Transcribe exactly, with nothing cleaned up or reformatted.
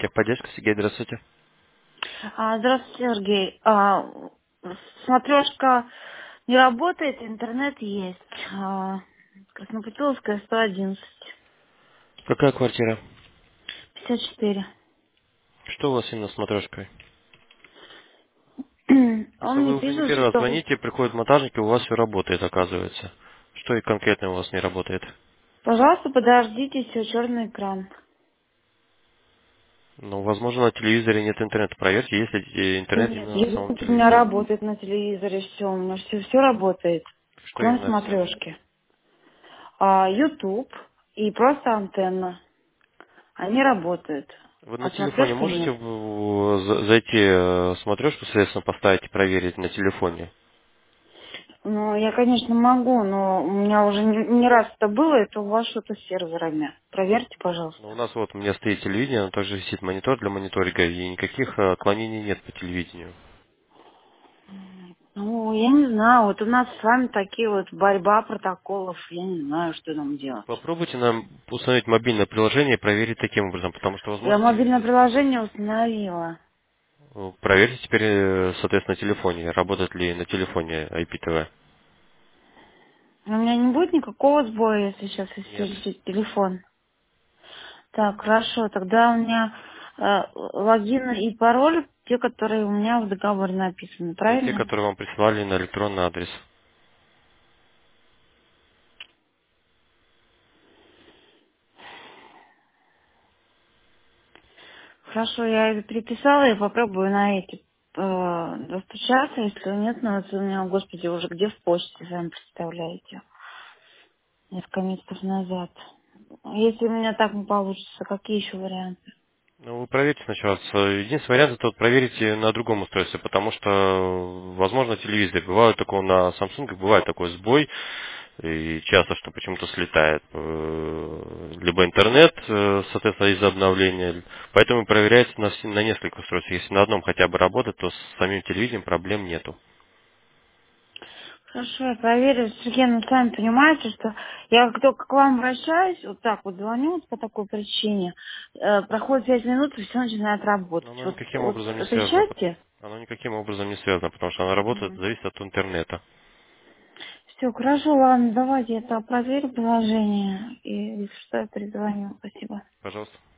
Техподдержка, Сергей, здравствуйте. А, Здравствуйте, Сергей. А, смотрешка не работает, интернет есть. А, Краснопутиловская, сто одиннадцать, Какая квартира? пятьдесят четыре. Что у вас именно с матрешкой? Просто Он мне вы уже не пишет, первый раз что... звоните, приходят монтажники, у вас все работает, оказывается. Что и конкретно у вас не работает? Пожалуйста, подождите, все, черный экран. Ну, возможно, на телевизоре нет интернета. Проверьте, есть ли э, интернет Нет, именно на самом YouTube у меня телевизоре. работает на телевизоре, все, у меня все, все работает, Что кроме именно все? смотрешки. А, YouTube и просто антенна, они работают, Вы а на телефоне смотрешки можете нет. в- за- зайти э, смотрешку, соответственно, поставить и проверить на телефоне? Ну, я, конечно, могу, но у меня уже не, не раз это было, это у вас что-то с серверами. Проверьте, Ну, у пожалуйста. нас вот у меня стоит телевидение, но также висит монитор для мониторинга, и никаких э, отклонений нет по телевидению. Ну, я не знаю, вот у нас с вами такие вот борьба протоколов, я не знаю, что нам делать. Попробуйте нам установить мобильное приложение и проверить таким образом, потому что, Я возможно, мобильное телевизор испортился. приложение установила. Э, Проверьте теперь, э, соответственно, на телефоне, работает ли на телефоне ай пи ти ви. У меня не будет никакого сбоя, если сейчас Нет. включить телефон. Так, хорошо, тогда у меня э, логин и пароль, те, которые у меня в договоре написаны, Это те, правильно? которые вам присылали на электронный адрес. Хорошо, я это переписала, я попробую на эти э, достучаться, если нет, ну это у меня, господи, уже где в почте, сами представляете, несколько месяцев назад. Если у меня так не получится, какие еще варианты? Ну, вы проверьте сначала. С- Единственный вариант это вот проверите на другом устройстве, потому что, э, возможно, телевизор. Бывает такое на Samsung, бывает такой сбой, и часто, что почему-то слетает э, либо интернет, э, соответственно, из-за обновления. Поэтому проверяется на, все- на несколько устройств. Если на одном хотя бы работает, то с самим телевидением проблем нету. Хорошо, я проверю. Сергей, ну сами понимаете, что я как только к вам обращаюсь, вот так вот звоню вот по такой причине, э, проходит пять минут, и все начинает Но работать. оно Вот, никаким вот образом с не этой связано. части. Оно никаким образом не связано, потому что она работает, зависит от интернета. Все, хорошо, ладно, давайте я это проверю приложение, и если что, я перезвоню. Спасибо. Пожалуйста.